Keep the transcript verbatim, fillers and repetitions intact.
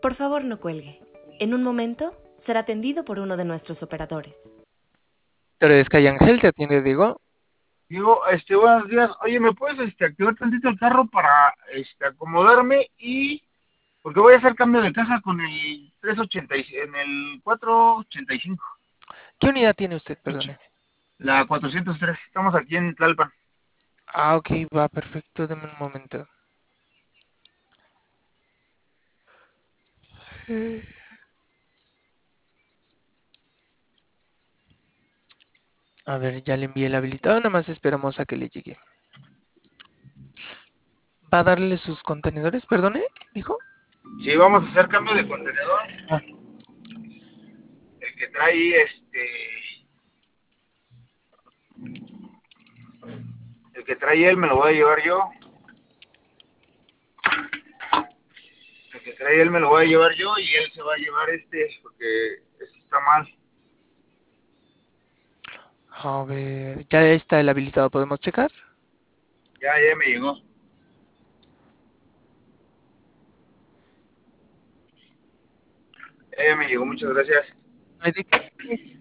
Por favor, no cuelgue. En un momento será atendido por uno de nuestros operadores. Pero es que hay Ángel, te atiende, digo. Digo, este, buenos días. Oye, ¿me puedes este, activar tantito el carro para este, acomodarme? Y porque voy a hacer cambio de casa con el trescientos ochenta y en el cuatrocientos ochenta y cinco. ¿Qué unidad tiene usted, perdone? La cuatrocientos tres. Estamos aquí en Tlalpan. Ah, ok, va, perfecto, deme un momento. A ver, ya le envié el habilitado, nada más esperamos a que le llegue. ¿Va a darle sus contenedores, perdone, dijo? Sí, vamos a hacer cambio de contenedor. Ah, El que trae este. El que trae él me lo voy a llevar yo. El que trae él me lo voy a llevar yo y él se va a llevar este porque este está mal. a ver, ya está el habilitado, ¿podemos checar? Ya, ya me llegó. Ya, ya me llegó, muchas gracias. ¿No hay de qué?